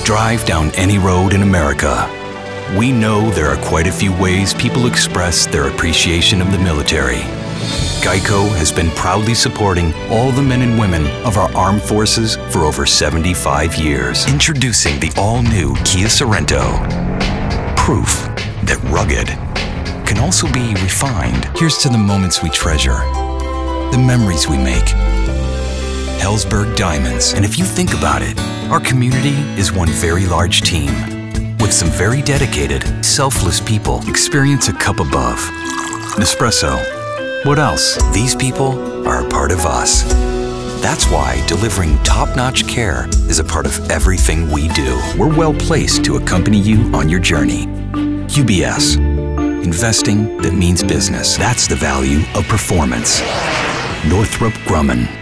Drive down any road in America. We know there are quite a few ways people express their appreciation of the military. Geico has been proudly supporting all the men and women of our armed forces for over 75 years. Introducing the all-new Kia Sorento. Proof that rugged can also be refined. Here's to the moments we treasure, the memories we make. Helzberg Diamonds. And if you think about it, our community is one very large team with some very dedicated, selfless people. Experience a cup above. Nespresso. What else? These people are a part of us. That's why delivering top-notch care is a part of everything we do. We're well placed to accompany you on your journey. UBS. Investing that means business. That's the value of performance. Northrop Grumman.